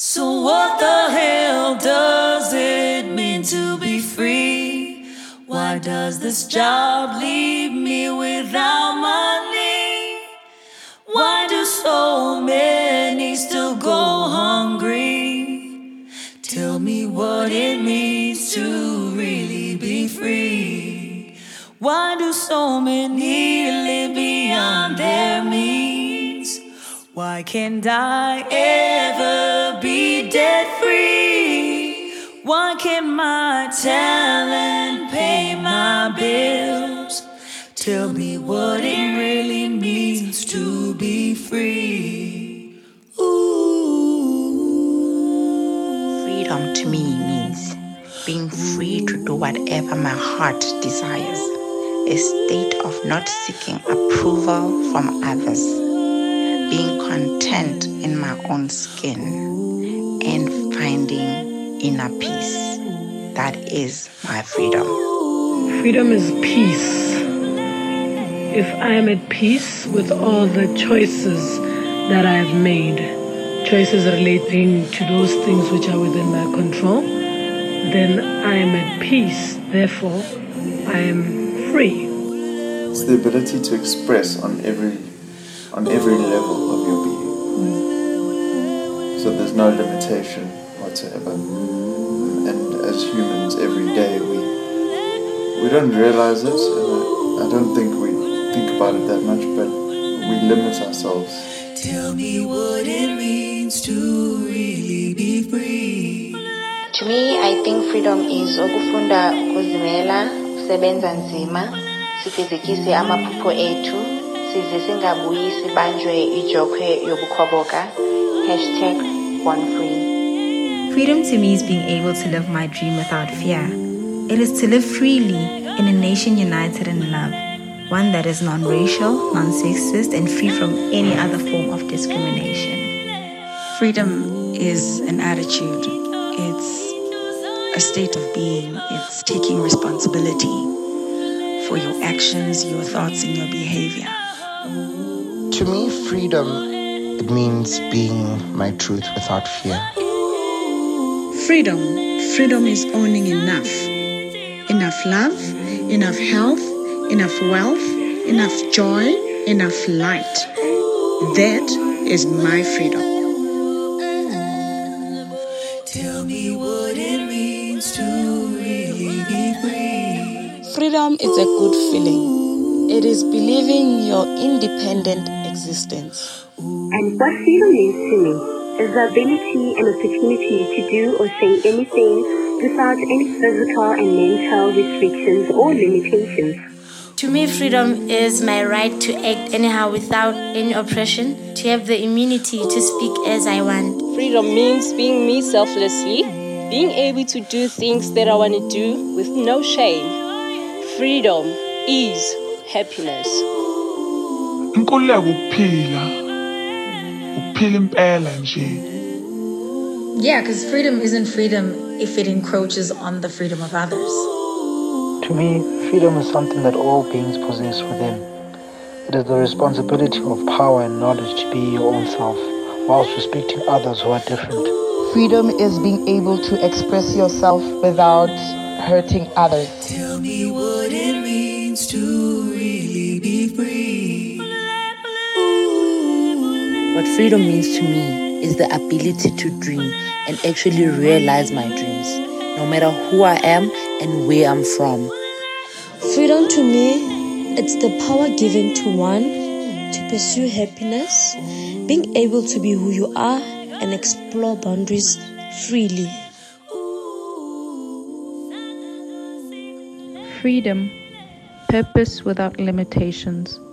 So what the hell does it mean to be free? Why does this job leave me without money? Why do so many still go hungry? Tell me what it means to really be free. Why do so many live beyond their means? Why can't I ever be debt free? Why can't my talent pay my bills? Tell me what it really means to be free. Ooh. Freedom to me means being free to do whatever my heart desires, a state of not seeking approval from others, being content in my own skin, and finding inner peace. That is my freedom. Freedom is peace. If I am at peace with all the choices that I have made, choices relating to those things which are within my control, then I am at peace. Therefore, I am free. It's the ability to express on every level of your being. So there's no limitation whatsoever. And as humans, every day we don't realize it. I don't think we think about it that much, but we limit ourselves. Tell me what it means to really be free. To me, I think freedom is ukufunda ukuzimela, kusebenza nzima, sifezekise amaphupho ethu, size singabuyi sibanjwe ijokhwe yobukhoboka. #OneFree. Freedom to me is being able to live my dream without fear. It is to live freely in a nation united in love, one that is non-racial, non-sexist, and free from any other form of discrimination. Freedom is an attitude. It's a state of being. It's taking responsibility for your actions, your thoughts, and your behavior. To me, freedom, it means being my truth without fear. Freedom is owning enough love, enough health, enough wealth, enough joy, enough light. That is my freedom. Tell me what it means to really be free. Freedom is a good feeling. It is believing your independent existence. And what freedom means to me is the ability and opportunity to do or say anything without any physical and mental restrictions or limitations. To me, freedom is my right to act anyhow without any oppression, to have the immunity to speak as I want. Freedom means being me selflessly, being able to do things that I want to do with no shame. Freedom is happiness. Yeah, because freedom isn't freedom if it encroaches on the freedom of others. To me, freedom is something that all beings possess within. It is the responsibility of power and knowledge to be your own self, whilst respecting others who are different. Freedom is being able to express yourself without hurting others. Tell me what it means to really be free. What freedom means to me is the ability to dream and actually realize my dreams, no matter who I am and where I'm from. Freedom to me, it's the power given to one to pursue happiness, being able to be who you are and explore boundaries freely. Freedom, purpose without limitations.